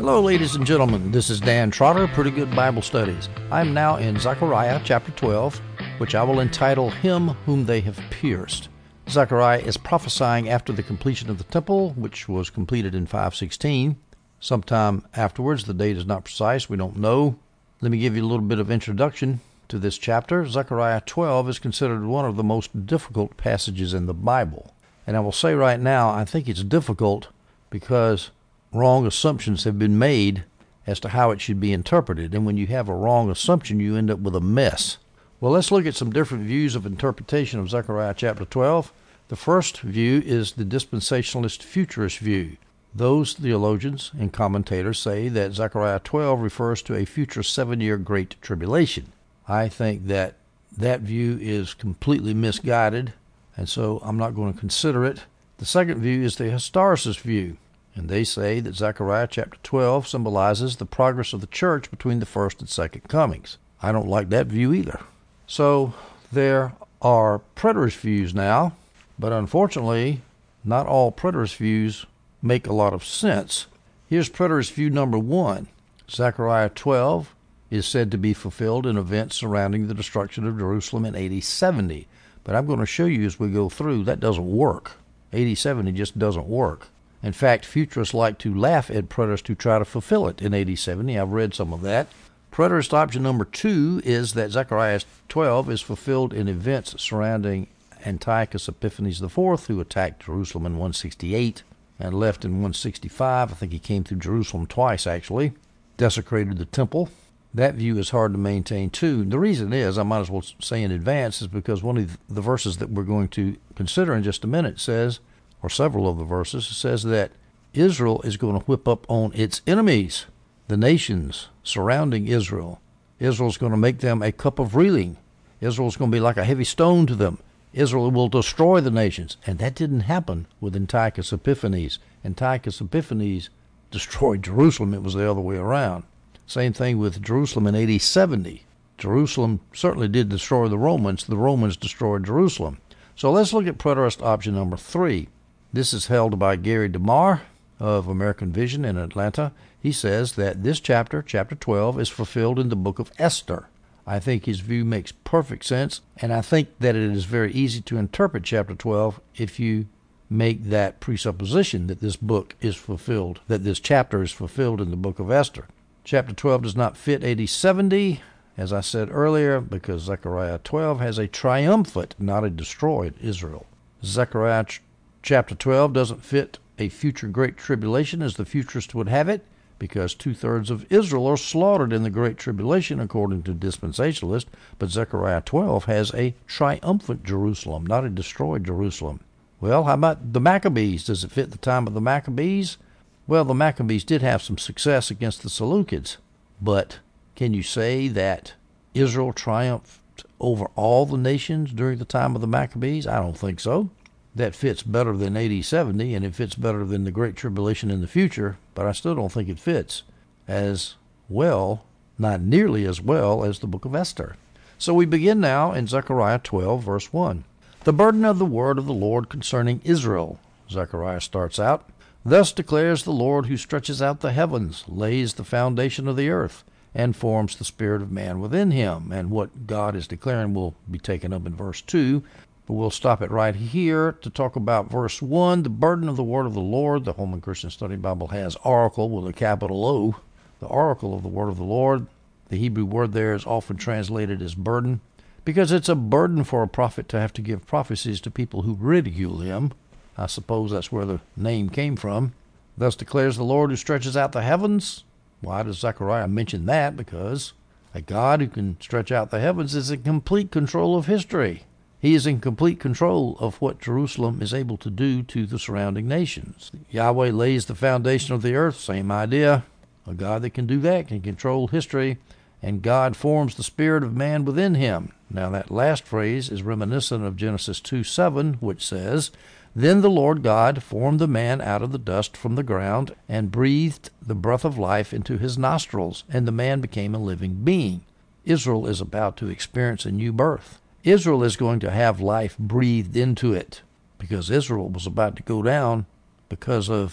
Hello, ladies and gentlemen. This is Dan Trotter, Pretty Good Bible Studies. I am now in Zechariah chapter 12, which I will entitle Him Whom They Have Pierced. Zechariah is prophesying after the completion of the temple, which was completed in 516. Sometime afterwards, the date is not precise, we don't know. Let me give you a little bit of introduction to this chapter. Zechariah 12 is considered one of the most difficult passages in the Bible. And I will say right now, I think it's difficult because wrong assumptions have been made as to how it should be interpreted. And when you have a wrong assumption, you end up with a mess. Well, let's look at some different views of interpretation of Zechariah chapter 12. The first view is the dispensationalist futurist view. Those theologians and commentators say that Zechariah 12 refers to a future 7-year great tribulation. I think that view is completely misguided, and so I'm not going to consider it. The second view is the historicist view, and they say that Zechariah chapter 12 symbolizes the progress of the church between the first and second comings. I don't like that view either. So there are preterist views now, but unfortunately, not all preterist views make a lot of sense. Here's preterist view number 1. Zechariah 12 is said to be fulfilled in events surrounding the destruction of Jerusalem in AD 70. But I'm going to show you as we go through that doesn't work. AD 70 just doesn't work. In fact, futurists like to laugh at preterists who try to fulfill it in AD 70. I've read some of that. Preterist option number 2 is that Zechariah 12 is fulfilled in events surrounding Antiochus Epiphanes IV, who attacked Jerusalem in 168 and left in 165. I think he came through Jerusalem twice, actually. Desecrated the temple. That view is hard to maintain, too. The reason is, I might as well say in advance, is because one of the verses that we're going to consider in just a minute says, or several of the verses, says that Israel is going to whip up on its enemies, the nations surrounding Israel. Israel's going to make them a cup of reeling. Israel's going to be like a heavy stone to them. Israel will destroy the nations. And that didn't happen with Antiochus Epiphanes. Antiochus Epiphanes destroyed Jerusalem. It was the other way around. Same thing with Jerusalem in AD 70. Jerusalem certainly did destroy the Romans. The Romans destroyed Jerusalem. So let's look at preterist option number 3. This is held by Gary DeMar of American Vision in Atlanta. He says that this chapter, chapter 12, is fulfilled in the book of Esther. I think his view makes perfect sense, and I think that it is very easy to interpret chapter 12 if you make that presupposition that this book is fulfilled, that this chapter is fulfilled in the book of Esther. Chapter 12 does not fit AD 70, as I said earlier, because Zechariah 12 has a triumphant, not a destroyed Israel. Zechariah chapter 12 doesn't fit a future great tribulation as the futurists would have it, because 2/3 of Israel are slaughtered in the great tribulation according to dispensationalists, but Zechariah 12 has a triumphant Jerusalem, not a destroyed Jerusalem. Well, how about the Maccabees? Does it fit the time of the Maccabees? Well, the Maccabees did have some success against the Seleucids, but can you say that Israel triumphed over all the nations during the time of the Maccabees? I don't think so. That fits better than AD 70, and it fits better than the Great Tribulation in the future, but I still don't think it fits as well, not nearly as well, as the book of Esther. So we begin now in Zechariah 12, verse 1. The burden of the word of the Lord concerning Israel. Zechariah starts out, Thus declares the Lord who stretches out the heavens, lays the foundation of the earth, and forms the spirit of man within him. And what God is declaring will be taken up in verse 2, but we'll stop it right here to talk about verse 1, the burden of the word of the Lord. The Holman Christian Study Bible has oracle with a capital O. The oracle of the word of the Lord. The Hebrew word there is often translated as burden, because it's a burden for a prophet to have to give prophecies to people who ridicule him. I suppose that's where the name came from. Thus declares the Lord who stretches out the heavens. Why does Zechariah mention that? Because a God who can stretch out the heavens is in complete control of history. He is in complete control of what Jerusalem is able to do to the surrounding nations. Yahweh lays the foundation of the earth, same idea. A God that can do that can control history, and God forms the spirit of man within him. Now that last phrase is reminiscent of Genesis 2:7, which says, Then the Lord God formed the man out of the dust from the ground and breathed the breath of life into his nostrils, and the man became a living being. Israel is about to experience a new birth. Israel is going to have life breathed into it, because Israel was about to go down because of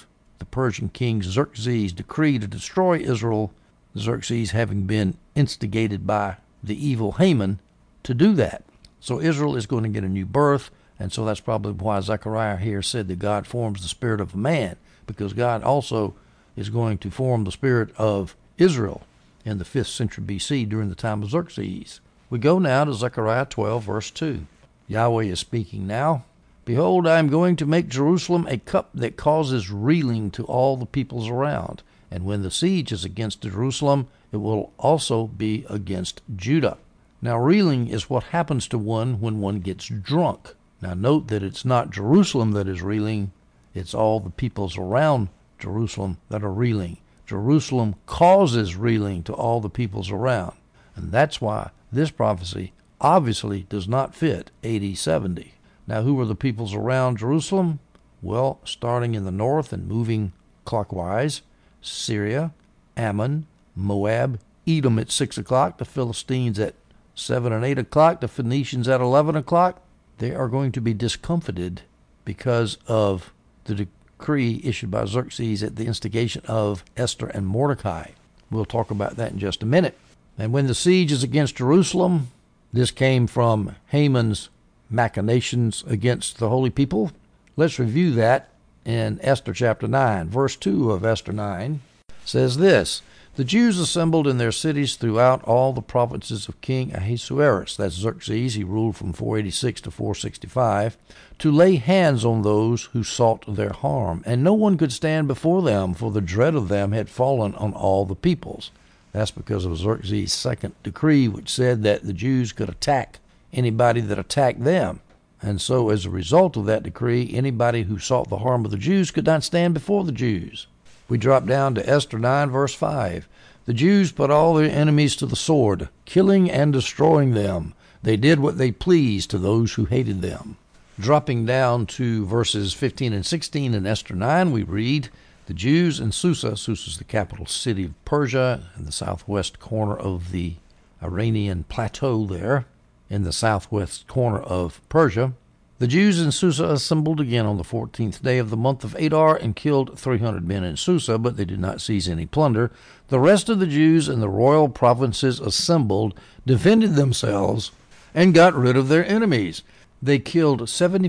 the Persian king Xerxes' decree to destroy Israel, Xerxes having been instigated by the evil Haman to do that. So Israel is going to get a new birth, and so that's probably why Zechariah here said that God forms the spirit of a man, because God also is going to form the spirit of Israel in the 5th century B.C. during the time of Xerxes. We go now to Zechariah 12, verse 2. Yahweh is speaking now. Behold, I am going to make Jerusalem a cup that causes reeling to all the peoples around. And when the siege is against Jerusalem, it will also be against Judah. Now, reeling is what happens to one when one gets drunk. Now, note that it's not Jerusalem that is reeling. It's all the peoples around Jerusalem that are reeling. Jerusalem causes reeling to all the peoples around. And that's why this prophecy obviously does not fit AD 70. Now, who were the peoples around Jerusalem? Well, starting in the north and moving clockwise, Syria, Ammon, Moab, Edom at 6 o'clock, the Philistines at 7 and 8 o'clock, the Phoenicians at 11 o'clock. They are going to be discomfited because of the decree issued by Xerxes at the instigation of Esther and Mordecai. We'll talk about that in just a minute. And when the siege is against Jerusalem, this came from Haman's machinations against the holy people. Let's review that in Esther chapter 9. Verse 2 of Esther 9 says this: The Jews assembled in their cities throughout all the provinces of King Ahasuerus, that's Xerxes, he ruled from 486 to 465, to lay hands on those who sought their harm. And no one could stand before them, for the dread of them had fallen on all the peoples. That's because of Xerxes' second decree, which said that the Jews could attack anybody that attacked them. And so as a result of that decree, anybody who sought the harm of the Jews could not stand before the Jews. We drop down to Esther 9, verse 5. The Jews put all their enemies to the sword, killing and destroying them. They did what they pleased to those who hated them. Dropping down to verses 15 and 16 in Esther 9, we read, The Jews in Susa, Susa is the capital city of Persia, in the southwest corner of the Iranian plateau there, in the southwest corner of Persia. The Jews in Susa assembled again on the 14th day of the month of Adar and killed 300 men in Susa, but they did not seize any plunder. The rest of the Jews in the royal provinces assembled, defended themselves, and got rid of their enemies. They killed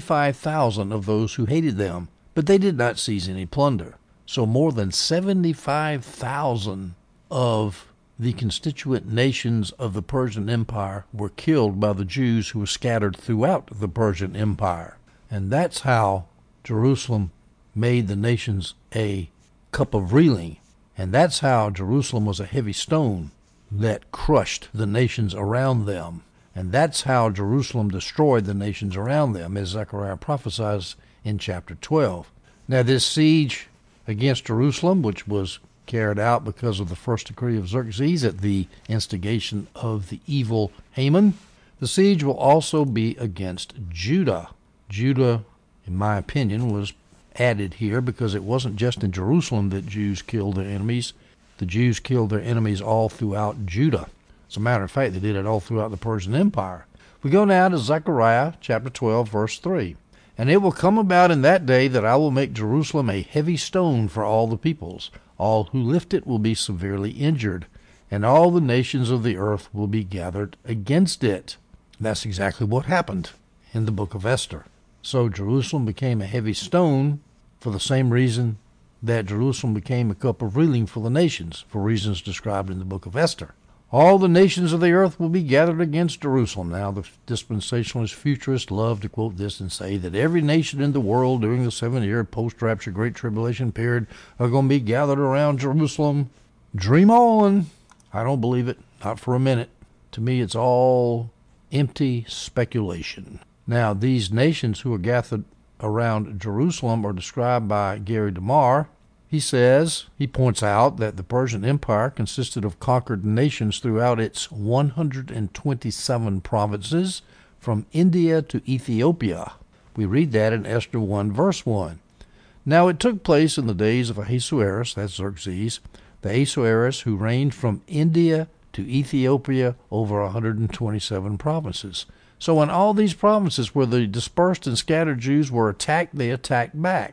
75,000 of those who hated them, but they did not seize any plunder. So more than 75,000 of the constituent nations of the Persian Empire were killed by the Jews who were scattered throughout the Persian Empire. And that's how Jerusalem made the nations a cup of reeling. And that's how Jerusalem was a heavy stone that crushed the nations around them. And that's how Jerusalem destroyed the nations around them, as Zechariah prophesies in chapter 12. Now this siege against Jerusalem, which was carried out because of the first decree of Xerxes at the instigation of the evil Haman, the siege will also be against Judah. Judah, in my opinion, was added here because it wasn't just in Jerusalem that Jews killed their enemies. The Jews killed their enemies all throughout Judah. As a matter of fact, they did it all throughout the Persian Empire. We go now to Zechariah chapter 12, verse 3. And it will come about in that day that I will make Jerusalem a heavy stone for all the peoples. All who lift it will be severely injured, and all the nations of the earth will be gathered against it. That's exactly what happened in the book of Esther. So Jerusalem became a heavy stone for the same reason that Jerusalem became a cup of reeling for the nations, for reasons described in the book of Esther. All the nations of the earth will be gathered against Jerusalem. Now, the dispensationalist futurists love to quote this and say that every nation in the world during the 7-year post-rapture Great Tribulation period are going to be gathered around Jerusalem. Dream on. I don't believe it. Not for a minute. To me, it's all empty speculation. Now, these nations who are gathered around Jerusalem are described by Gary DeMar. He points out that the Persian Empire consisted of conquered nations throughout its 127 provinces, from India to Ethiopia. We read that in Esther 1, verse 1. Now it took place in the days of Ahasuerus, that's Xerxes, the Ahasuerus who reigned from India to Ethiopia over 127 provinces. So in all these provinces where the dispersed and scattered Jews were attacked, they attacked back.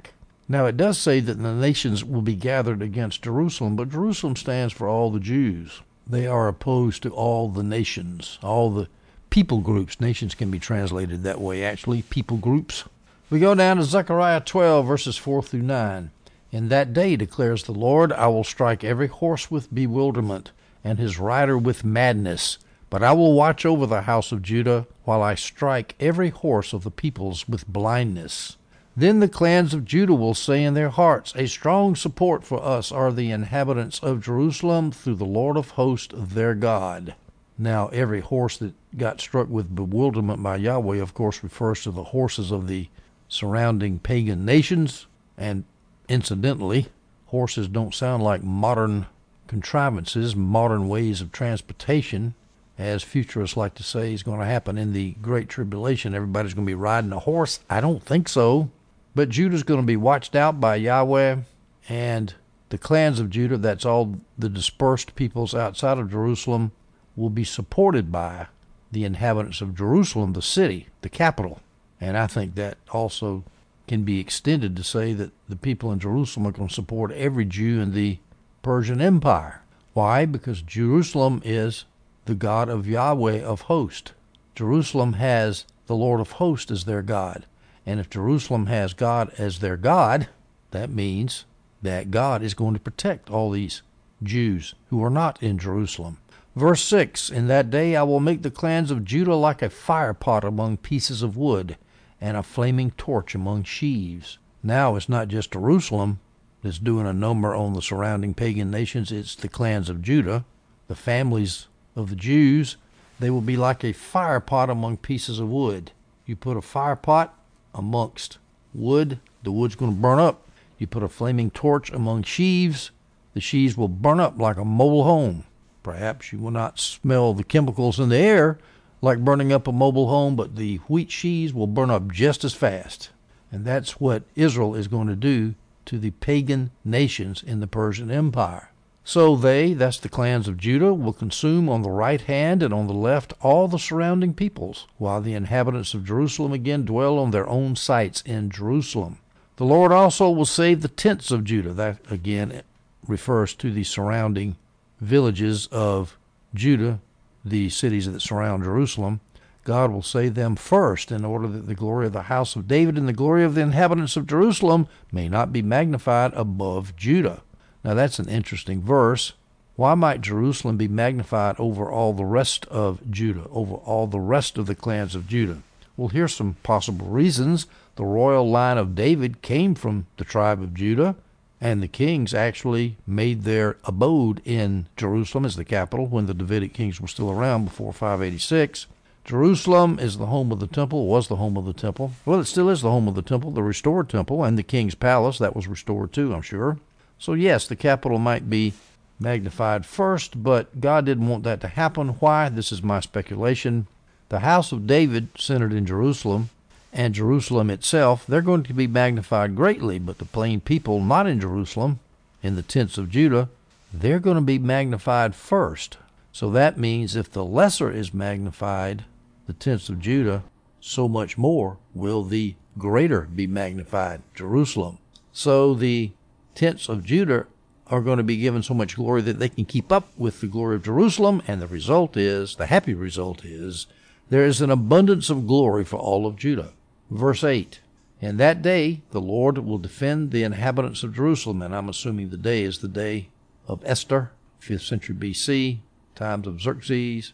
Now, it does say that the nations will be gathered against Jerusalem, but Jerusalem stands for all the Jews. They are opposed to all the nations, all the people groups. Nations can be translated that way, actually, people groups. We go down to Zechariah 12, verses 4 through 9. In that day, declares the Lord, I will strike every horse with bewilderment, and his rider with madness. But I will watch over the house of Judah, while I strike every horse of the peoples with blindness. Then the clans of Judah will say in their hearts, a strong support for us are the inhabitants of Jerusalem through the Lord of hosts their God. Now, every horse that got struck with bewilderment by Yahweh, of course, refers to the horses of the surrounding pagan nations. And incidentally, horses don't sound like modern contrivances, modern ways of transportation, as futurists like to say is going to happen in the Great Tribulation. Everybody's going to be riding a horse. I don't think so. But Judah's going to be watched out by Yahweh, and the clans of Judah, that's all the dispersed peoples outside of Jerusalem, will be supported by the inhabitants of Jerusalem, the city, the capital. And I think that also can be extended to say that the people in Jerusalem are going to support every Jew in the Persian Empire. Why? Because Jerusalem is the God of Yahweh of hosts. Jerusalem has the Lord of hosts as their God. And if Jerusalem has God as their God, that means that God is going to protect all these Jews who are not in Jerusalem. Verse 6, in that day I will make the clans of Judah like a fire pot among pieces of wood, and a flaming torch among sheaves. Now it's not just Jerusalem that's doing a number on the surrounding pagan nations. It's the clans of Judah, the families of the Jews. They will be like a fire pot among pieces of wood. You put a fire pot amongst wood, the wood's going to burn up. You put a flaming torch among sheaves, the sheaves will burn up like a mobile home. Perhaps you will not smell the chemicals in the air like burning up a mobile home, but the wheat sheaves will burn up just as fast. And that's what Israel is going to do to the pagan nations in the Persian Empire. So they, that's the clans of Judah, will consume on the right hand and on the left all the surrounding peoples, while the inhabitants of Jerusalem again dwell on their own sites in Jerusalem. The Lord also will save the tents of Judah. That again refers to the surrounding villages of Judah, the cities that surround Jerusalem. God will save them first, in order that the glory of the house of David and the glory of the inhabitants of Jerusalem may not be magnified above Judah. Now that's an interesting verse. Why might Jerusalem be magnified over all the rest of Judah, over all the rest of the clans of Judah? Well, here's some possible reasons. The royal line of David came from the tribe of Judah, and the kings actually made their abode in Jerusalem as the capital when the Davidic kings were still around before 586. Jerusalem is the home of the temple, was the home of the temple. Well, it still is the home of the temple, the restored temple, and the king's palace. That was restored too, I'm sure. So yes, the capital might be magnified first, but God didn't want that to happen. Why? This is my speculation. The house of David centered in Jerusalem, and Jerusalem itself, they're going to be magnified greatly, but the plain people not in Jerusalem, in the tents of Judah, they're going to be magnified first. So that means if the lesser is magnified, the tents of Judah, so much more will the greater be magnified, Jerusalem. So the tents of Judah are going to be given so much glory that they can keep up with the glory of Jerusalem, and the result is, the happy result is, there is an abundance of glory for all of Judah. Verse 8, in that day the Lord will defend the inhabitants of Jerusalem, and I'm assuming the day is the day of Esther, 5th century BC, times of Xerxes,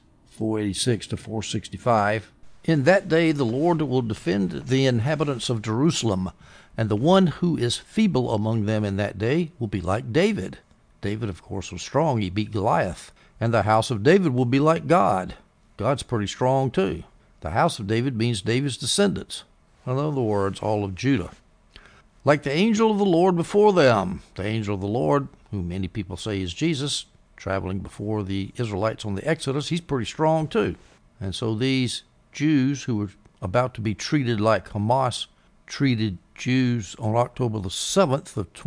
486 to 465. In that day the Lord will defend the inhabitants of Jerusalem, and the one who is feeble among them in that day will be like David. David, of course, was strong. He beat Goliath. And the house of David will be like God. God's pretty strong, too. The house of David means David's descendants. In other words, all of Judah. Like the angel of the Lord before them. The angel of the Lord, who many people say is Jesus, traveling before the Israelites on the Exodus, he's pretty strong, too. And so these Jews who were about to be treated like Hamas treated Jews on October the 7th of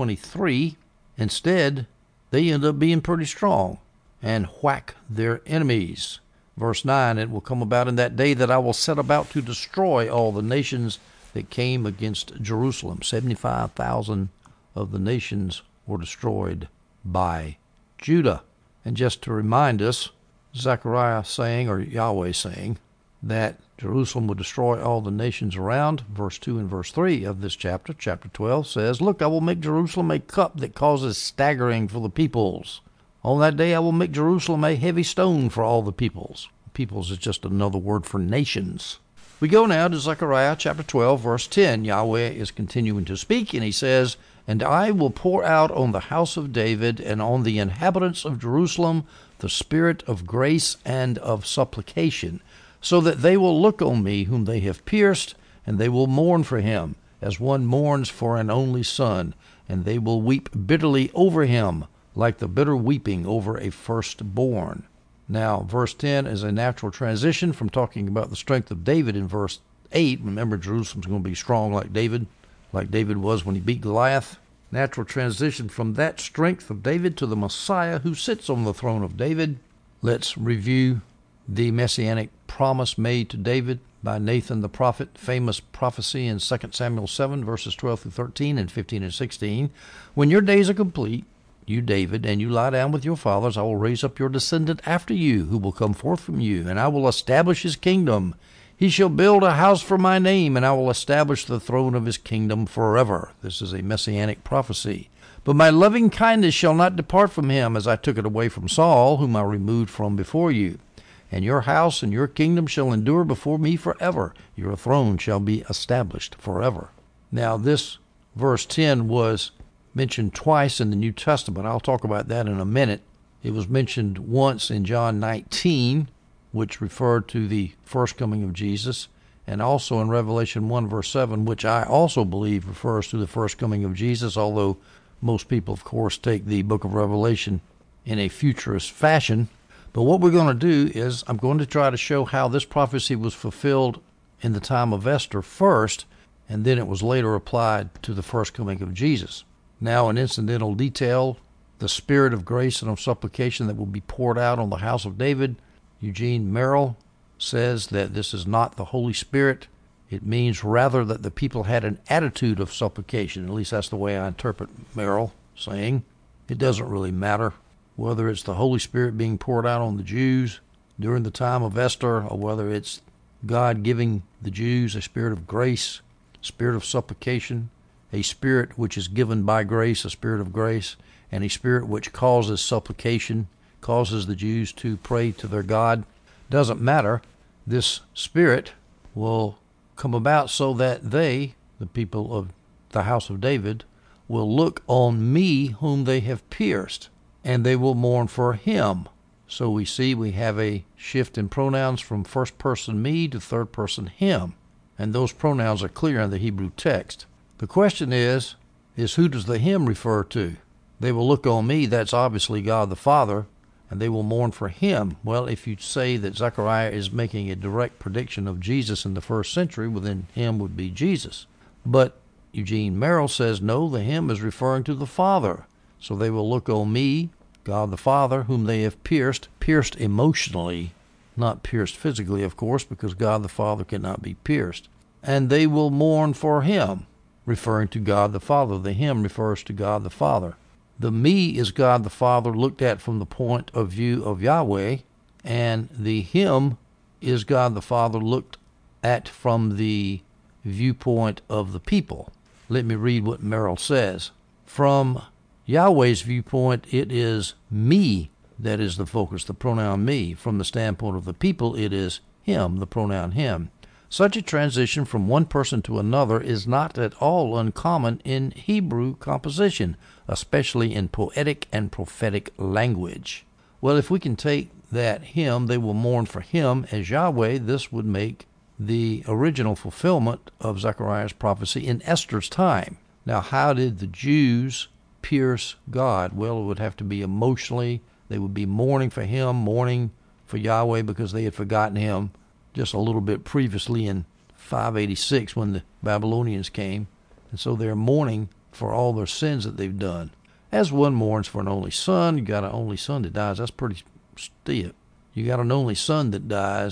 2023, instead, they end up being pretty strong and whack their enemies. Verse 9, it will come about in that day that I will set about to destroy all the nations that came against Jerusalem. 75,000 of the nations were destroyed by Judah. And just to remind us, Zechariah saying, or Yahweh saying, that Jerusalem would destroy all the nations around. Verse 2 and verse 3 of this chapter, chapter 12, says, "Look, I will make Jerusalem a cup that causes staggering for the peoples. On that day I will make Jerusalem a heavy stone for all the peoples." Peoples is just another word for nations. We go now to Zechariah chapter 12, verse 10. Yahweh is continuing to speak, and he says, "And I will pour out on the house of David and on the inhabitants of Jerusalem the spirit of grace and of supplication, so that they will look on me whom they have pierced, and they will mourn for him, as one mourns for an only son, and they will weep bitterly over him, like the bitter weeping over a firstborn." Now, verse 10 is a natural transition from talking about the strength of David in verse 8. Remember, Jerusalem's going to be strong like David was when he beat Goliath. Natural transition from that strength of David to the Messiah who sits on the throne of David. Let's review the messianic promise made to David by Nathan the prophet, famous prophecy in 2 Samuel 7, verses 12 through 13 and 15 and 16. "When your days are complete, you, David, and you lie down with your fathers, I will raise up your descendant after you, who will come forth from you, and I will establish his kingdom. He shall build a house for my name, and I will establish the throne of his kingdom forever." This is a messianic prophecy. "But my loving kindness shall not depart from him, as I took it away from Saul, whom I removed from before you. And your house and your kingdom shall endure before me forever. Your throne shall be established forever." Now, this verse 10 was mentioned twice in the New Testament. I'll talk about that in a minute. It was mentioned once in John 19, which referred to the first coming of Jesus, and also in Revelation 1, verse 7, which I also believe refers to the first coming of Jesus, although most people, of course, take the book of Revelation in a futurist fashion. But what we're going to do is I'm going to try to show how this prophecy was fulfilled in the time of Esther first, and then it was later applied to the first coming of Jesus. Now, an incidental detail, the spirit of grace and of supplication that will be poured out on the house of David. Eugene Merrill says that this is not the Holy Spirit. It means rather that the people had an attitude of supplication. At least that's the way I interpret Merrill saying. It doesn't really matter whether it's the Holy Spirit being poured out on the Jews during the time of Esther, or whether it's God giving the Jews a spirit of grace, spirit of supplication, a spirit which is given by grace, a spirit of grace, and a spirit which causes supplication, causes the Jews to pray to their God. Doesn't matter. This spirit will come about so that they, the people of the house of David, will look on me whom they have pierced, and they will mourn for him. So we see we have a shift in pronouns from first person me to third person him, and those pronouns are clear in the Hebrew text. The question is who does the him refer to? They will look on me, that's obviously God the Father, and they will mourn for him. Well, if you say that Zechariah is making a direct prediction of Jesus in the first century, well, then him would be Jesus. But Eugene Merrill says, no, the him is referring to the Father. So they will look on me, God the Father, whom they have pierced emotionally, not pierced physically, of course, because God the Father cannot be pierced. And they will mourn for him, referring to God the Father. The him refers to God the Father. The me is God the Father looked at from the point of view of Yahweh, and the him is God the Father looked at from the viewpoint of the people. Let me read what Merrill says. From Yahweh's viewpoint, it is me that is the focus, the pronoun me. From the standpoint of the people, it is him, the pronoun him. Such a transition from one person to another is not at all uncommon in Hebrew composition, especially in poetic and prophetic language. Well, if we can take that him, they will mourn for him, as Yahweh, this would make the original fulfillment of Zechariah's prophecy in Esther's time. Now, how did the Jews pierce God? Well, it would have to be emotionally. They would be mourning for him, mourning for Yahweh because they had forgotten him just a little bit previously in 586 when the Babylonians came. And so they're mourning for all their sins that they've done. As one mourns for an only son, you got an only son that dies. That's pretty stiff. You got an only son that dies,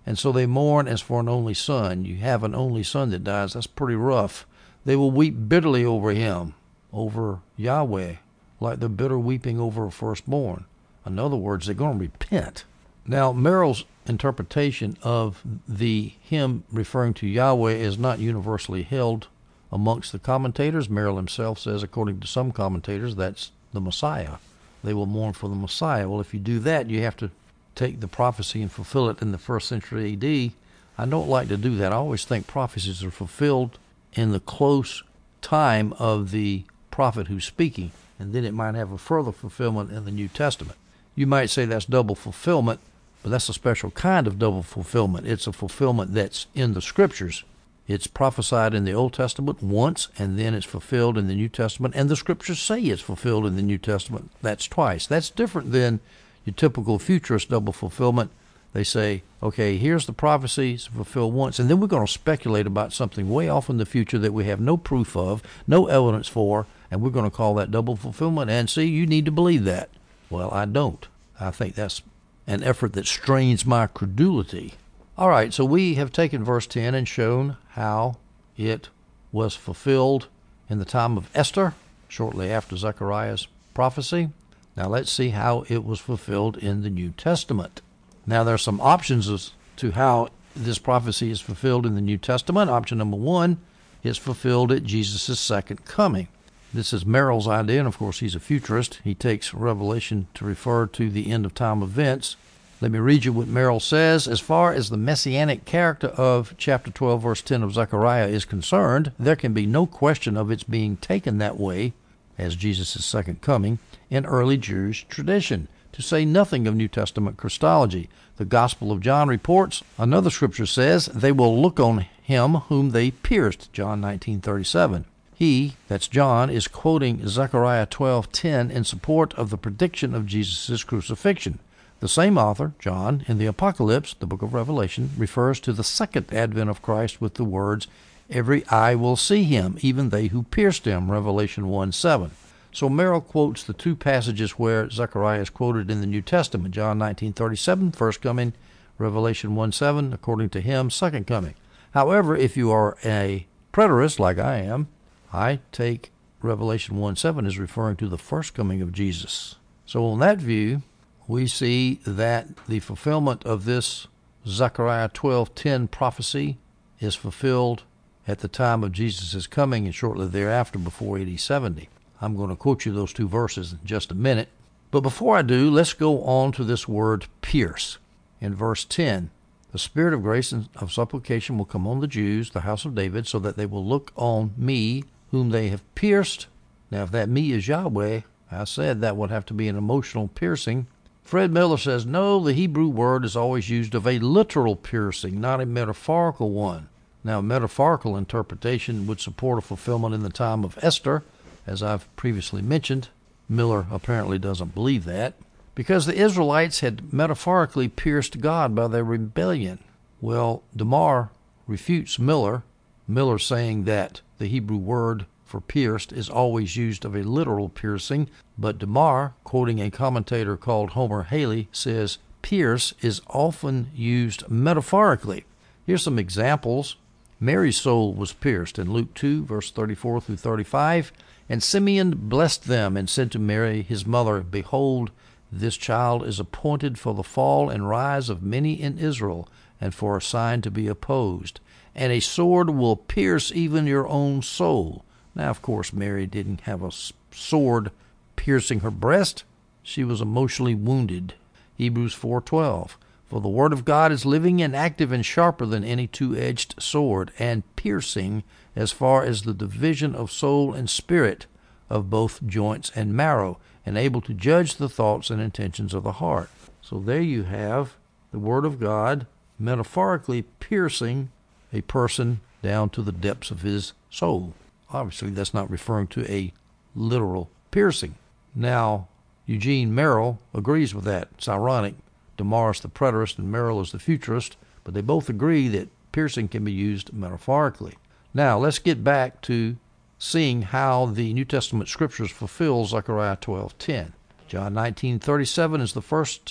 And so they mourn as for an only son. You have an only son that dies. That's pretty rough. They will weep bitterly over him, over Yahweh, like the bitter weeping over a firstborn. In other words, they're going to repent. Now, Merrill's interpretation of the hymn referring to Yahweh is not universally held amongst the commentators. Merrill himself says, according to some commentators, that's the Messiah. They will mourn for the Messiah. Well, if you do that, you have to take the prophecy and fulfill it in the 1st century A.D. I don't like to do that. I always think prophecies are fulfilled in the close time of the prophet who's speaking, and then it might have a further fulfillment in the New Testament. You might say that's double fulfillment, but that's a special kind of double fulfillment. It's a fulfillment that's in the Scriptures. It's prophesied in the Old Testament once, and then it's fulfilled in the New Testament, and the Scriptures say it's fulfilled in the New Testament. That's twice. That's different than your typical futurist double fulfillment. They say, okay, here's the prophecies fulfilled once, and then we're going to speculate about something way off in the future that we have no proof of, no evidence for, and we're going to call that double fulfillment, and see, you need to believe that. Well, I don't. I think that's an effort that strains my credulity. All right, so we have taken verse 10 and shown how it was fulfilled in the time of Esther, shortly after Zechariah's prophecy. Now let's see how it was fulfilled in the New Testament. Now there are some options as to how this prophecy is fulfilled in the New Testament. Option number 1 is fulfilled at Jesus' second coming. This is Merrill's idea, and of course he's a futurist. He takes Revelation to refer to the end of time events. Let me read you what Merrill says. As far as the messianic character of chapter 12, verse 10 of Zechariah is concerned, there can be no question of its being taken that way, as Jesus' second coming, in early Jewish tradition, to say nothing of New Testament Christology. The Gospel of John reports, another scripture says, they will look on him whom they pierced, John 19:37. He, that's John, is quoting Zechariah 12:10 in support of the prediction of Jesus' crucifixion. The same author, John, in the Apocalypse, the book of Revelation, refers to the second advent of Christ with the words, every eye will see him, even they who pierced him, Revelation 1:7. So Merrill quotes the two passages where Zechariah is quoted in the New Testament, John 19:37, first coming, Revelation 1:7, according to him, second coming. However, if you are a preterist like I am, I take Revelation 1:7 as referring to the first coming of Jesus. So on that view, we see that the fulfillment of this Zechariah 12:10 prophecy is fulfilled at the time of Jesus' coming and shortly thereafter, before AD 70. I'm going to quote you those two verses in just a minute. But before I do, let's go on to this word pierce. In verse 10, the Spirit of grace and of supplication will come on the Jews, the house of David, so that they will look on me, whom they have pierced. Now, if that me is Yahweh, I said that would have to be an emotional piercing. Fred Miller says, no, the Hebrew word is always used of a literal piercing, not a metaphorical one. Now, metaphorical interpretation would support a fulfillment in the time of Esther, as I've previously mentioned. Miller apparently doesn't believe that, because the Israelites had metaphorically pierced God by their rebellion. Well, DeMar refutes Miller, saying that the Hebrew word for pierced is always used of a literal piercing, but DeMar, quoting a commentator called Homer Haley, says pierce is often used metaphorically. Here's some examples. Mary's soul was pierced in Luke 2, verse 34 through 35. And Simeon blessed them and said to Mary, his mother, behold, this child is appointed for the fall and rise of many in Israel, and for a sign to be opposed. And a sword will pierce even your own soul. Now, of course, Mary didn't have a sword piercing her breast. She was emotionally wounded. Hebrews 4:12. For the word of God is living and active and sharper than any two-edged sword, and piercing as far as the division of soul and spirit, of both joints and marrow, and able to judge the thoughts and intentions of the heart. So there you have the word of God metaphorically piercing a person down to the depths of his soul. Obviously, that's not referring to a literal piercing. Now, Eugene Merrill agrees with that. It's ironic. DeMar is the preterist and Merrill is the futurist, but they both agree that piercing can be used metaphorically. Now, let's get back to seeing how the New Testament scriptures fulfill Zechariah 12:10. John 19:37 is the first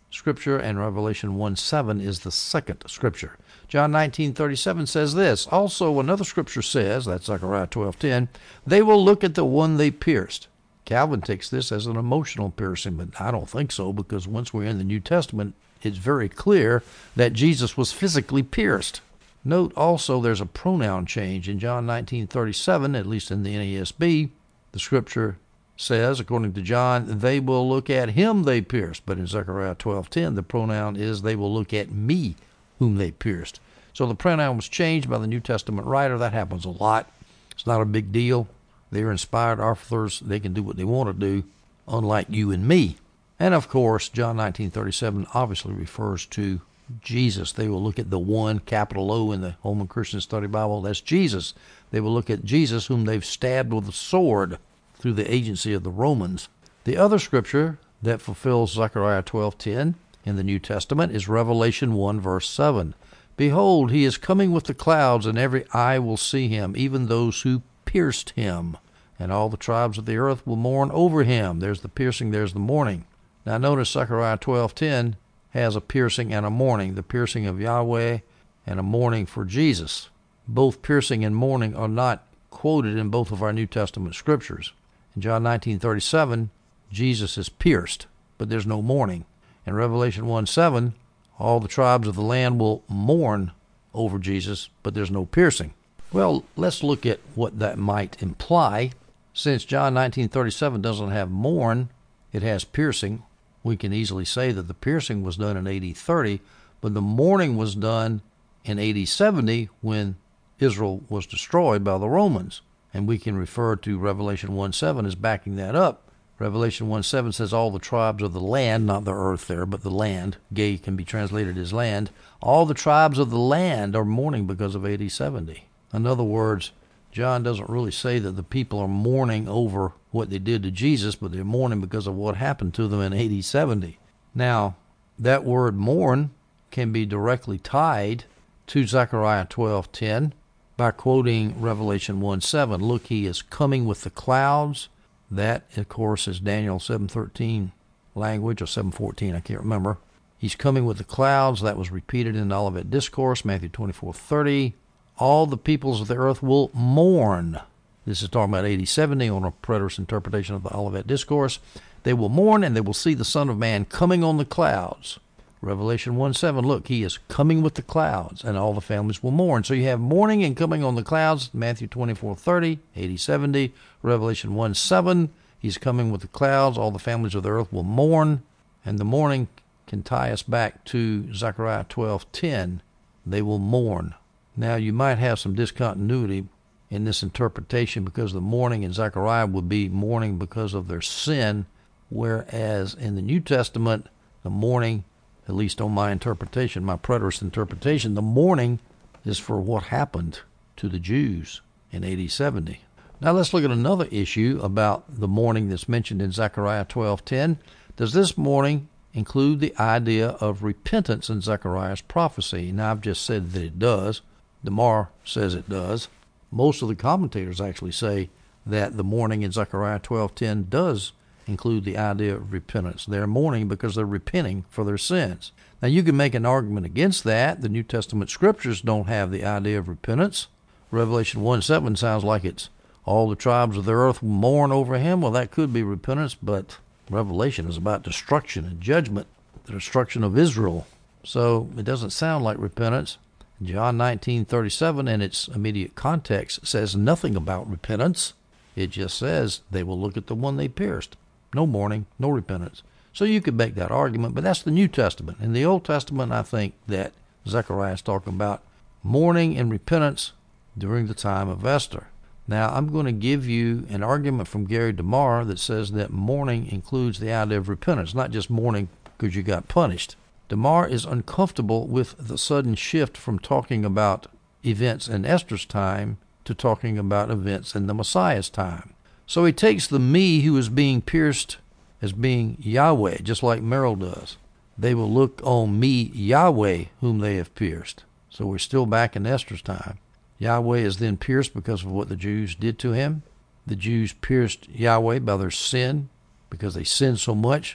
scripture, and Revelation 1:7 is the second scripture. John 19:37 says this. Also another scripture says, that's Zechariah 12:10, they will look at the one they pierced. Calvin takes this as an emotional piercing, but I don't think so, because once we're in the New Testament, it's very clear that Jesus was physically pierced. Note also there's a pronoun change in John 19:37, at least in the NASB. The scripture says, according to John, they will look at him they pierced. But in Zechariah 12:10, the pronoun is they will look at me whom they pierced. So the pronoun was changed by the New Testament writer. That happens a lot. It's not a big deal. They're inspired authors. They can do what they want to do, unlike you and me. And of course, John 19:37 obviously refers to Jesus. They will look at the one, capital O in the Holman Christian Study Bible. That's Jesus. They will look at Jesus whom they've stabbed with a sword through the agency of the Romans. The other scripture that fulfills Zechariah 12:10 in the New Testament is Revelation 1 verse 7. Behold, he is coming with the clouds, and every eye will see him, even those who pierced him. And all the tribes of the earth will mourn over him. There's the piercing, there's the mourning. Now notice Zechariah 12:10 has a piercing and a mourning, the piercing of Yahweh and a mourning for Jesus. Both piercing and mourning are not quoted in both of our New Testament scriptures. In John 19:37, Jesus is pierced, but there's no mourning. In Revelation 1:7, all the tribes of the land will mourn over Jesus, but there's no piercing. Well, let's look at what that might imply. Since John 19:37 doesn't have mourn, it has piercing. We can easily say that the piercing was done in AD 30, but the mourning was done in AD 70 when Israel was destroyed by the Romans. And we can refer to Revelation 1:7 as backing that up. Revelation 1:7 says all the tribes of the land, not the earth there, but the land. Gay can be translated as land. All the tribes of the land are mourning because of AD 70. In other words, John doesn't really say that the people are mourning over what they did to Jesus, but they're mourning because of what happened to them in AD 70. Now, that word mourn can be directly tied to Zechariah 12:10 by quoting Revelation 1:7. Look, he is coming with the clouds. That, of course, is Daniel 7:13 language, or 7:14, I can't remember. He's coming with the clouds. That was repeated in the Olivet Discourse, Matthew 24:30. All the peoples of the earth will mourn. This is talking about AD 70 on a preterist interpretation of the Olivet Discourse. They will mourn, and they will see the Son of Man coming on the clouds. Revelation 1:7, look, he is coming with the clouds, and all the families will mourn. So you have mourning and coming on the clouds, Matthew 24:30, AD 70. Revelation 1:7, he's coming with the clouds, all the families of the earth will mourn. And the mourning can tie us back to Zechariah 12:10. They will mourn. Now, you might have some discontinuity in this interpretation because the mourning in Zechariah would be mourning because of their sin, whereas in the New Testament, the mourning, at least on my interpretation, my preterist interpretation, the mourning is for what happened to the Jews in AD 70. Now let's look at another issue about the mourning that's mentioned in Zechariah 12:10. Does this mourning include the idea of repentance in Zechariah's prophecy? Now, I've just said that it does. DeMar says it does. Most of the commentators actually say that the mourning in Zechariah 12:10 does include the idea of repentance. They're mourning because they're repenting for their sins. Now, you can make an argument against that. The New Testament scriptures don't have the idea of repentance. Revelation 1:7 sounds like it's all the tribes of the earth will mourn over him. Well, that could be repentance, but Revelation is about destruction and judgment, the destruction of Israel. So it doesn't sound like repentance. John 19:37 in its immediate context says nothing about repentance. It just says they will look at the one they pierced. No mourning, no repentance. So you could make that argument, but that's the New Testament. In the Old Testament, I think that Zechariah is talking about mourning and repentance during the time of Esther. Now, I'm going to give you an argument from Gary DeMar that says that mourning includes the idea of repentance, not just mourning because you got punished. DeMar is uncomfortable with the sudden shift from talking about events in Esther's time to talking about events in the Messiah's time. So he takes the me who is being pierced as being Yahweh, just like Merrill does. They will look on me, Yahweh, whom they have pierced. So we're still back in Esther's time. Yahweh is then pierced because of what the Jews did to him. The Jews pierced Yahweh by their sin because they sinned so much.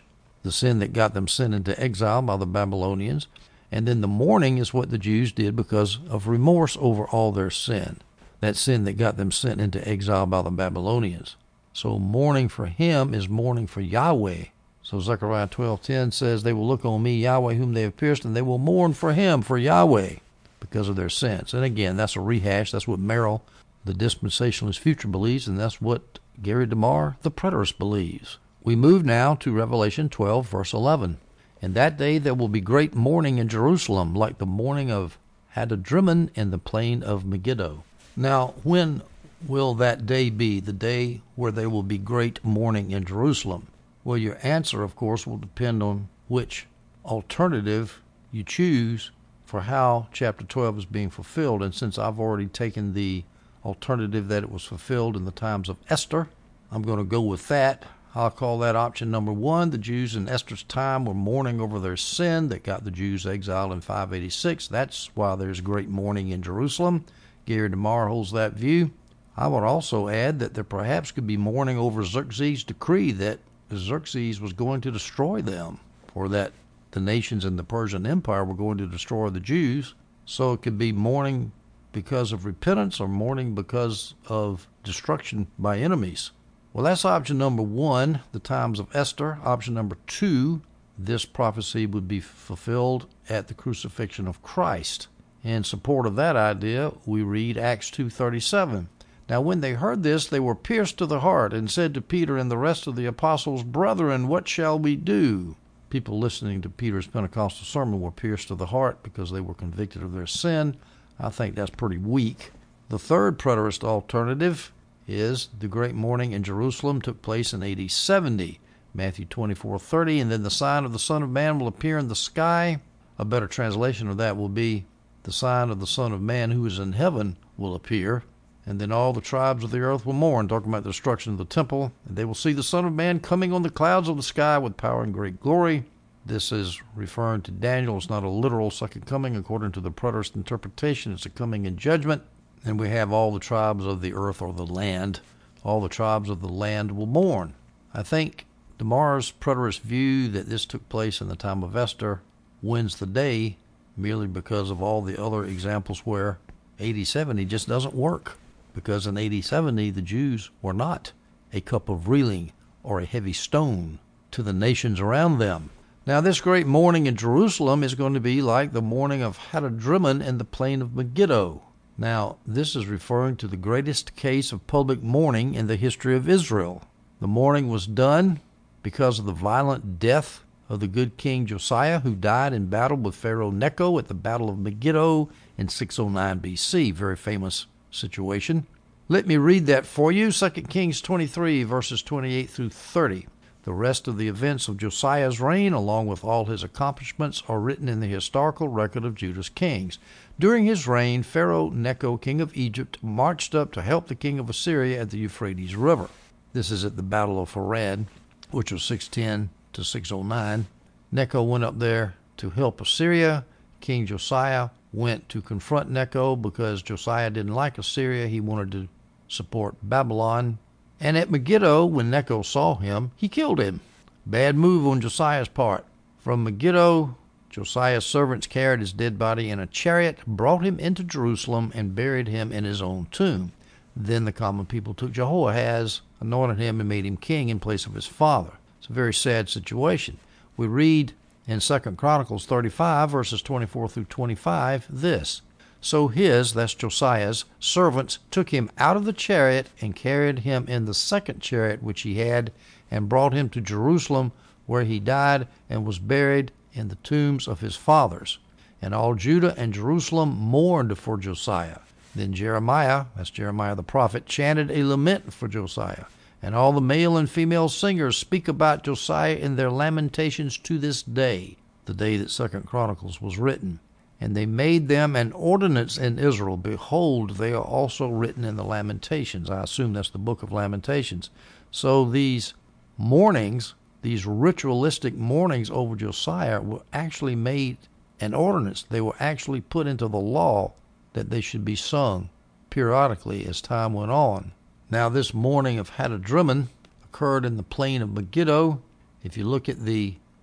the sin that got them sent into exile by the Babylonians. And then the mourning is what the Jews did because of remorse over all their sin, that sin that got them sent into exile by the Babylonians. So mourning for him is mourning for Yahweh. So Zechariah 12:10 says, they will look on me, Yahweh, whom they have pierced, and they will mourn for him, for Yahweh, because of their sins. And again, that's a rehash. That's what Merrill, the dispensationalist future, believes, and that's what Gary DeMar, the preterist, believes. We move now to Revelation 12, verse 11. In that day there will be great mourning in Jerusalem, like the mourning of Hadadrimmon in the plain of Megiddo. Now, when will that day be, the day where there will be great mourning in Jerusalem? Well, your answer, of course, will depend on which alternative you choose for how chapter 12 is being fulfilled. And since I've already taken the alternative that it was fulfilled in the times of Esther, I'm going to go with that. I'll call that option number 1. The Jews in Esther's time were mourning over their sin that got the Jews exiled in 586. That's why there's great mourning in Jerusalem. Gary DeMar holds that view. I would also add that there perhaps could be mourning over Xerxes' decree that Xerxes was going to destroy them, or that the nations in the Persian Empire were going to destroy the Jews. So it could be mourning because of repentance or mourning because of destruction by enemies. Well, that's option number 1, the times of Esther. Option number 2, this prophecy would be fulfilled at the crucifixion of Christ. In support of that idea, we read Acts 2:37. Now when they heard this, they were pierced to the heart, and said to Peter and the rest of the apostles, Brethren, what shall we do? People listening to Peter's Pentecostal sermon were pierced to the heart because they were convicted of their sin. I think that's pretty weak. The third preterist alternative is the great mourning in Jerusalem took place in AD 70. Matthew 24:30, and then the sign of the Son of Man will appear in the sky. A better translation of that will be, the sign of the Son of Man who is in heaven will appear. And then all the tribes of the earth will mourn, talking about the destruction of the temple. And they will see the Son of Man coming on the clouds of the sky with power and great glory. This is referring to Daniel. It's not a literal second coming. According to the preterist interpretation, it's a coming in judgment. And we have all the tribes of the earth or the land. All the tribes of the land will mourn. I think DeMar's preterist view that this took place in the time of Esther wins the day merely because of all the other examples where AD 70 just doesn't work. Because in AD 70, the Jews were not a cup of reeling or a heavy stone to the nations around them. Now, this great mourning in Jerusalem is going to be like the mourning of Hadadrimmon in the plain of Megiddo. Now, this is referring to the greatest case of public mourning in the history of Israel. The mourning was done because of the violent death of the good king Josiah, who died in battle with Pharaoh Necho at the Battle of Megiddo in 609 BC. Very famous situation. Let me read that for you. 2 Kings 23, verses 28 through 30. The rest of the events of Josiah's reign, along with all his accomplishments, are written in the historical record of Judah's kings. During his reign, Pharaoh Necho, king of Egypt, marched up to help the king of Assyria at the Euphrates River. This is at the Battle of Harad, which was 610 to 609. Necho went up there to help Assyria. King Josiah went to confront Necho because Josiah didn't like Assyria. He wanted to support Babylon. And at Megiddo, when Necho saw him, he killed him. Bad move on Josiah's part. From Megiddo, Josiah's servants carried his dead body in a chariot, brought him into Jerusalem, and buried him in his own tomb. Then the common people took Jehoahaz, anointed him, and made him king in place of his father. It's a very sad situation. We read in 2 Chronicles 35, verses 24 through 25, this. So his, that's Josiah's, servants took him out of the chariot and carried him in the second chariot which he had, and brought him to Jerusalem, where he died and was buried in the tombs of his fathers. And all Judah and Jerusalem mourned for Josiah. Then Jeremiah, that's Jeremiah the prophet, chanted a lament for Josiah. And all the male and female singers speak about Josiah in their lamentations to this day, the day that 2 Chronicles was written. And they made them an ordinance in Israel. Behold, they are also written in the Lamentations. I assume that's the book of Lamentations. So these mournings, these ritualistic mournings over Josiah, were actually made an ordinance. They were actually put into the law that they should be sung periodically as time went on. Now, this mourning of Hadadrimmon occurred in the plain of Megiddo. If you look at the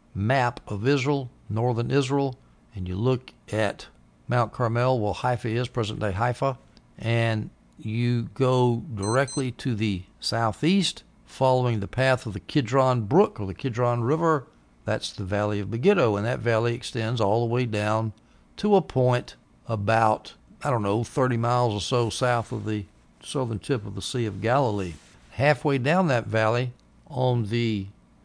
map of Israel, northern Israel, and you look at Mount Carmel, well, Haifa is present-day Haifa, and you go directly to the southeast, following the path of the Kidron Brook or the Kidron River. That's the Valley of Megiddo, and that valley extends all the way down to a point about, 30 miles or so south of the southern tip of the Sea of Galilee. Halfway down that valley, on the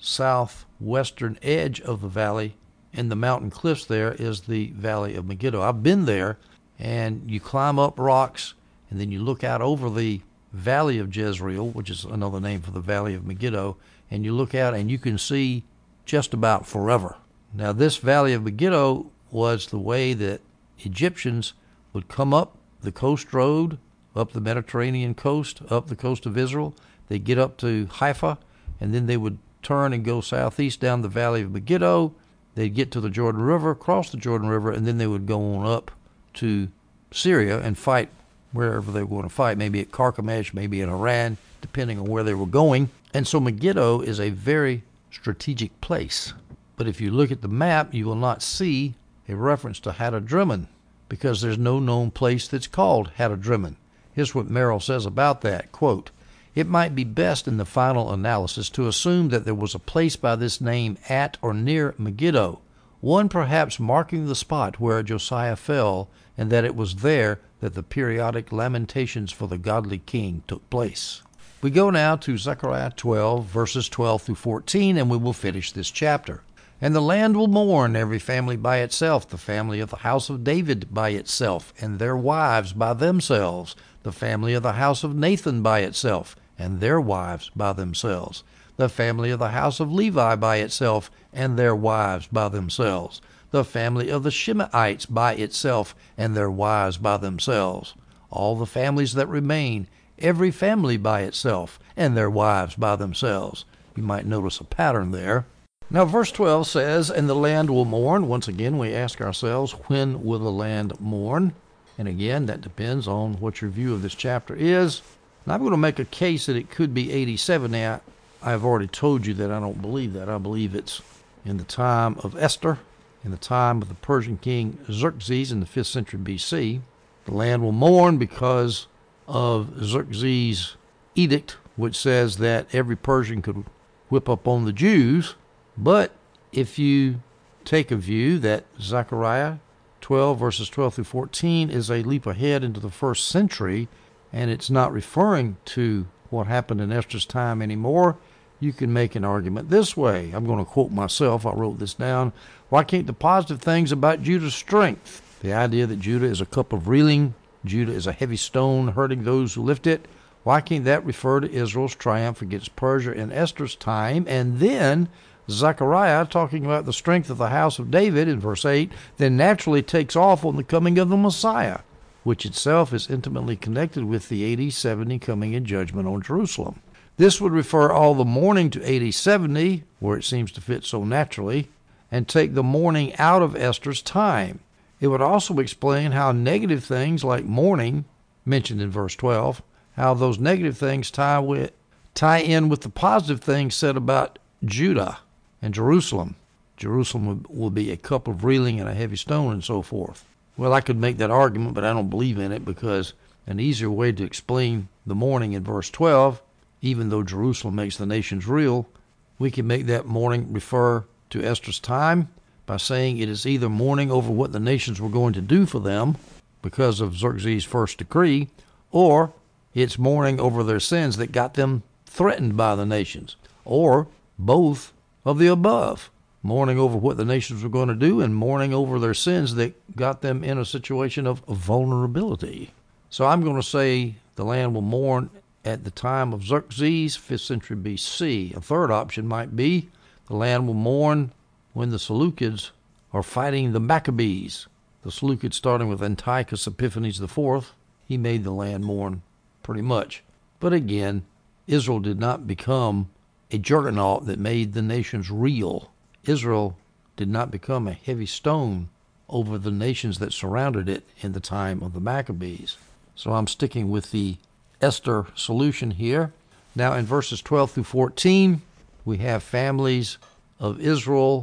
southwestern edge of the valley, in the mountain cliffs there, is the Valley of Megiddo. I've been there, and you climb up rocks, and then you look out over the Valley of Jezreel, which is another name for the Valley of Megiddo, and you look out and you can see just about forever. Now, this Valley of Megiddo was the way that Egyptians would come up the coast road, up the Mediterranean coast, up the coast of Israel. They'd get up to Haifa, and then they would turn and go southeast down the Valley of Megiddo. They'd get to the Jordan River, cross the Jordan River, and then they would go on up to Syria and fight wherever they were going to fight, maybe at Carchemish, maybe in Iran, depending on where they were going. And so Megiddo is a very strategic place. But if you look at the map, you will not see a reference to Hadadrimmon, because there's no known place that's called Hadadrimmon. Here's what Merrill says about that, quote, "It might be best in the final analysis to assume that there was a place by this name at or near Megiddo, one perhaps marking the spot where Josiah fell, and that it was there that the periodic lamentations for the godly king took place." We go now to Zechariah 12, verses 12 through 14, and we will finish this chapter. "And the land will mourn, every family by itself, the family of the house of David by itself, and their wives by themselves, the family of the house of Nathan by itself, and their wives by themselves, the family of the house of Levi by itself, and their wives by themselves, the family of the Shimeites by itself, and their wives by themselves, all the families that remain, every family by itself, and their wives by themselves." You might notice a pattern there. Now, verse 12 says, "And the land will mourn." Once again, we ask ourselves, when will the land mourn? And again, that depends on what your view of this chapter is. Now, I'm going to make a case that it could be 87. Now, I've already told you that I don't believe that. I believe it's in the time of Esther, in the time of the Persian king Xerxes in the 5th century BC. The land will mourn because of Xerxes' edict, which says that every Persian could whip up on the Jews. But if you take a view that Zechariah 12, verses 12 through 14 is a leap ahead into the 1st century, and it's not referring to what happened in Esther's time anymore, you can make an argument this way. I'm going to quote myself. I wrote this down. "Why can't the positive things about Judah's strength, the idea that Judah is a cup of reeling, Judah is a heavy stone hurting those who lift it, why can't that refer to Israel's triumph against Persia in Esther's time?" And then Zechariah, talking about the strength of the house of David in verse 8, then naturally takes off on the coming of the Messiah, which itself is intimately connected with the AD 70 coming in judgment on Jerusalem. This would refer all the mourning to AD 70, where it seems to fit so naturally, and take the mourning out of Esther's time. It would also explain how negative things like mourning, mentioned in verse 12, how those negative things tie in with the positive things said about Judah and Jerusalem. Jerusalem will be a cup of reeling and a heavy stone and so forth. Well, I could make that argument, but I don't believe in it, because an easier way to explain the mourning in verse 12, even though Jerusalem makes the nations reel, we can make that mourning refer to Esther's time by saying it is either mourning over what the nations were going to do for them because of Xerxes' first decree, or it's mourning over their sins that got them threatened by the nations, or both of the above, mourning over what the nations were going to do and mourning over their sins that got them in a situation of vulnerability. So I'm going to say the land will mourn at the time of Xerxes, 5th century BC. A third option might be the land will mourn when the Seleucids are fighting the Maccabees. The Seleucids, starting with Antiochus Epiphanes IV, he made the land mourn pretty much. But again, Israel did not become a juggernaut that made the nations reel. Israel did not become a heavy stone over the nations that surrounded it in the time of the Maccabees. So I'm sticking with the Esther solution here. Now in verses 12 through 14, we have families of Israel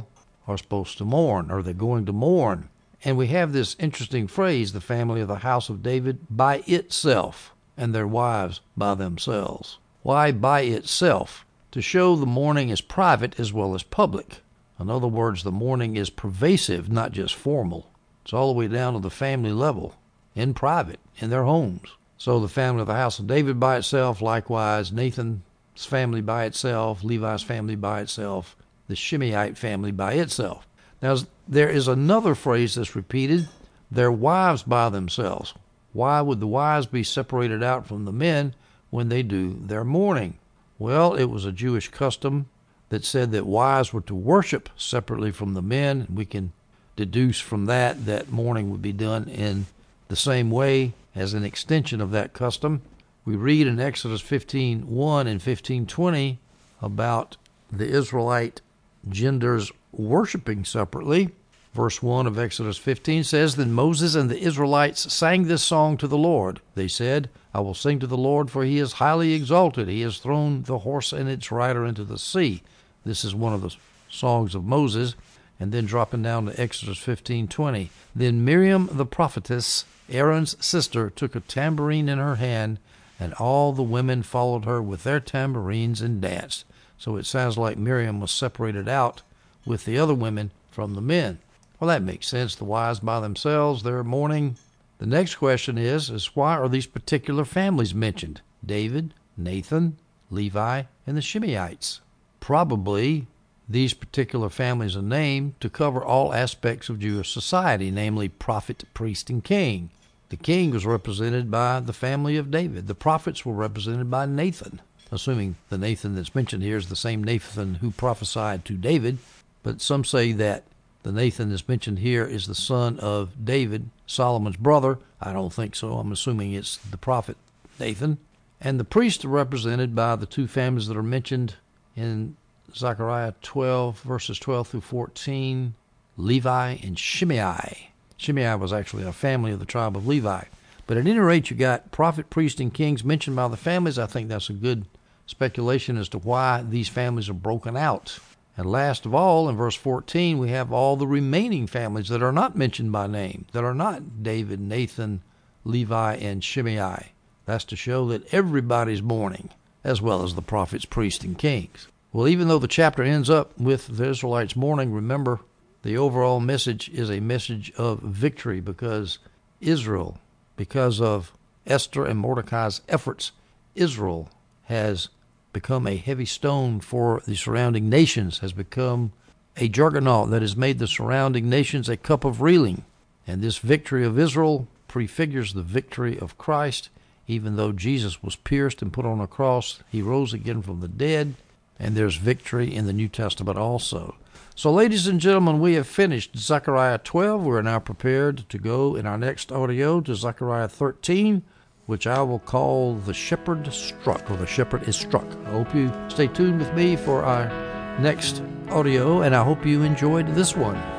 are supposed to mourn, or they're going to mourn. And we have this interesting phrase, the family of the house of David by itself, and their wives by themselves. Why by itself? To show the mourning is private as well as public. In other words, the mourning is pervasive, not just formal. It's all the way down to the family level, in private, in their homes. So the family of the house of David by itself, likewise Nathan's family by itself, Levi's family by itself, the Shimeiite family by itself. Now, there is another phrase that's repeated, their wives by themselves. Why would the wives be separated out from the men when they do their mourning? Well, it was a Jewish custom that said that wives were to worship separately from the men. We can deduce from that mourning would be done in the same way as an extension of that custom. We read in Exodus 15:1 and 15:20 about the Israelite genders worshiping separately. Verse 1 of Exodus 15 says, Then Moses and the Israelites sang this song to the Lord. They said, I will sing to the Lord, for he is highly exalted. He has thrown the horse and its rider into the sea. This is one of the songs of Moses. And then dropping down to Exodus 15:20. Then Miriam the prophetess, Aaron's sister, took a tambourine in her hand, and all the women followed her with their tambourines and danced. So it sounds like Miriam was separated out with the other women from the men. Well, that makes sense. The wives by themselves, they're mourning. The next question is why are these particular families mentioned? David, Nathan, Levi, and the Shimeites. Probably these particular families are named to cover all aspects of Jewish society, namely prophet, priest, and king. The king was represented by the family of David. The prophets were represented by Nathan, assuming the Nathan that's mentioned here is the same Nathan who prophesied to David. But some say that the Nathan that's mentioned here is the son of David, Solomon's brother. I don't think so. I'm assuming it's the prophet Nathan. And the priests are represented by the two families that are mentioned in Zechariah 12, verses 12 through 14, Levi and Shimei. Shimei was actually a family of the tribe of Levi. But at any rate, you got prophet, priest, and kings mentioned by the families. I think that's a good speculation as to why these families are broken out. And last of all, in verse 14, we have all the remaining families that are not mentioned by name, that are not David, Nathan, Levi, and Shimei. That's to show that everybody's mourning, as well as the prophets, priests, and kings. Well, even though the chapter ends up with the Israelites mourning, remember, the overall message is a message of victory because Israel, because of Esther and Mordecai's efforts, Israel has become a heavy stone for the surrounding nations, has become a juggernaut that has made the surrounding nations a cup of reeling. And this victory of Israel prefigures the victory of Christ. Even though Jesus was pierced and put on a cross, he rose again from the dead. And there's victory in the New Testament also. So, ladies and gentlemen, we have finished Zechariah 12. We're now prepared to go in our next audio to Zechariah 13, which I will call The Shepherd Struck, or The Shepherd is Struck. I hope you stay tuned with me for our next audio, and I hope you enjoyed this one.